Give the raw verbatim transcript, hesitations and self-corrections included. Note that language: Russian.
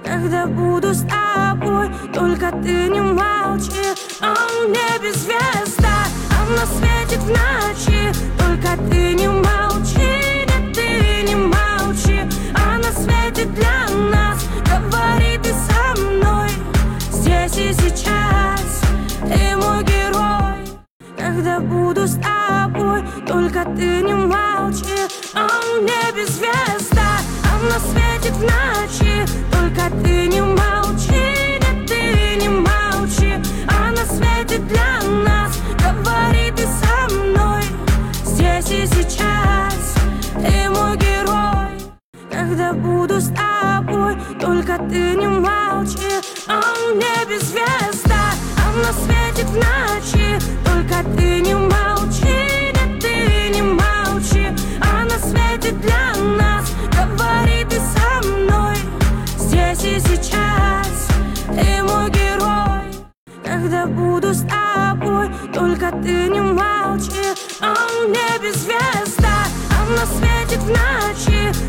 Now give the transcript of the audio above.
когда буду с тобой, только ты не молчи. А в небе звезда, а на свете в ночи, только ты не молчи, нет, ты не молчи. А на свете для нас, говори ты со мной, здесь и сейчас, ты мой герой. Когда буду с тобой, только ты не молчи. А в небе звезда, а на свете в ночи, только ты не молчи, нет, ты не молчи. А на свете для нас, говори ты со мной, здесь и сейчас, ты мой герой. Когда буду с тобой, только ты не молчи. А в небе звезда, а на свете в ночи, только ты не молчи, нет, ты не молчи. А на свете для нас, говори ты со мной, здесь и сейчас, ты мой герой. Когда буду с тобой, только ты не молчи. А в небе звезда, а на свете в ночи,